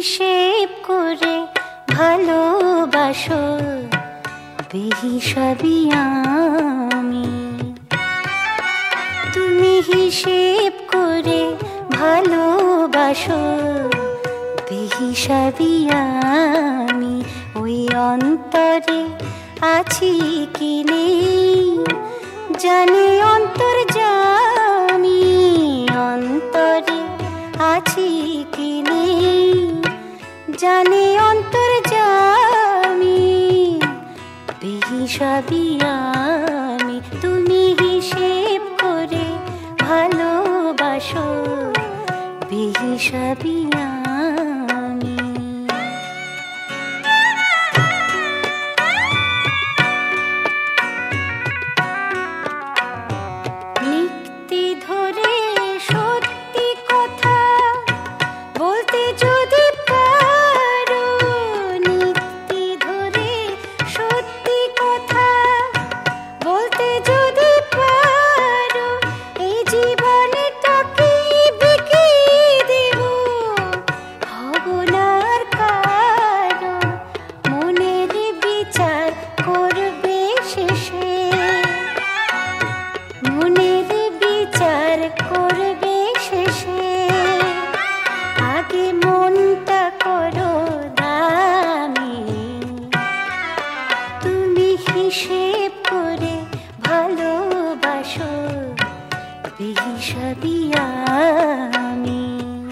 হিসেব করে ভালোবাসো বেহিসাবি আমি। তুমি হিসেব করে ভালোবাসো বেহিসাবি আমি। ওই অন্তরে আছি কি নেই জানি অন্তর্যামী। অন্তরে আছি কি নেই জানি অন্তর্যামী। বেহিসাবি আমি। তুমি হিসেব করে ভালোবাসো বেহিসাবি আমি। নিত্যি ধরে সত্যি কথা বলতে যদি পারো, নিত্যি ধরে সত্যি কথা বলতে যদি পারো, এই জীবনটাকে বিকি দেব হব না আর কারো। মনের বিচার করবে শেষে, মনের বিচার করবে শেষে। আগে মনটা করো দামি। তুমি হিসেব করে ভালোবাসো বেহিসাবি আমি।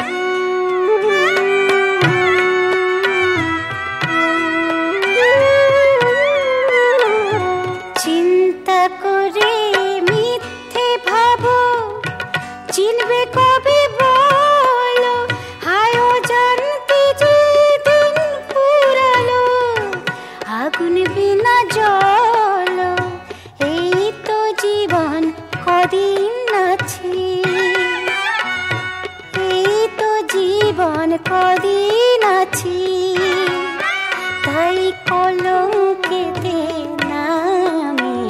চিন্তা করে মিথ্যে ভাবো চিনবে কবে বলো। হায় অজান্তে যে দিন ফুরালো আগুন বিনা জ্বলো। এই তো জীবন কদিন আছে, এই তো জীবন কদিন আছি। তাই কলঙ্কেতে নামি।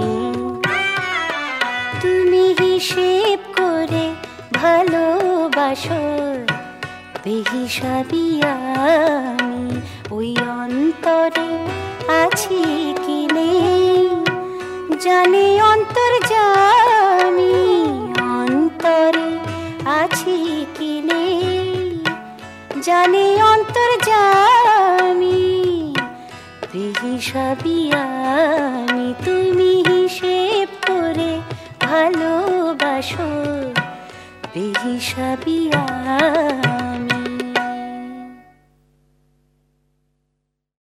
তুমি হিসেব করে ভালোবাসো বেহিসাবি আমি। ওই অন্তরে আছি কি নেই জানি অন্তর্যামী। অন্তরে আছি কি নেই জানি অন্তর্যামী। বেহিসাবি আমি। তুমি হিসেব করে ভালোবাসো বেহিসাবি আমি।